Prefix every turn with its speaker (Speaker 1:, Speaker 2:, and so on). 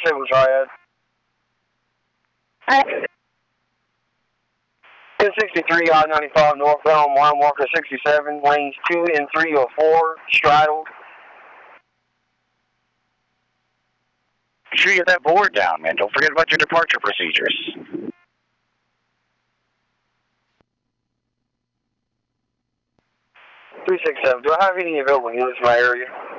Speaker 1: Signal Triad. 1063 I-95 northbound, mile marker 67, lanes 2 and 304, straddled.
Speaker 2: Make sure you get that board down, man. Don't forget about your departure procedures.
Speaker 1: 367, do I have any available units in my area?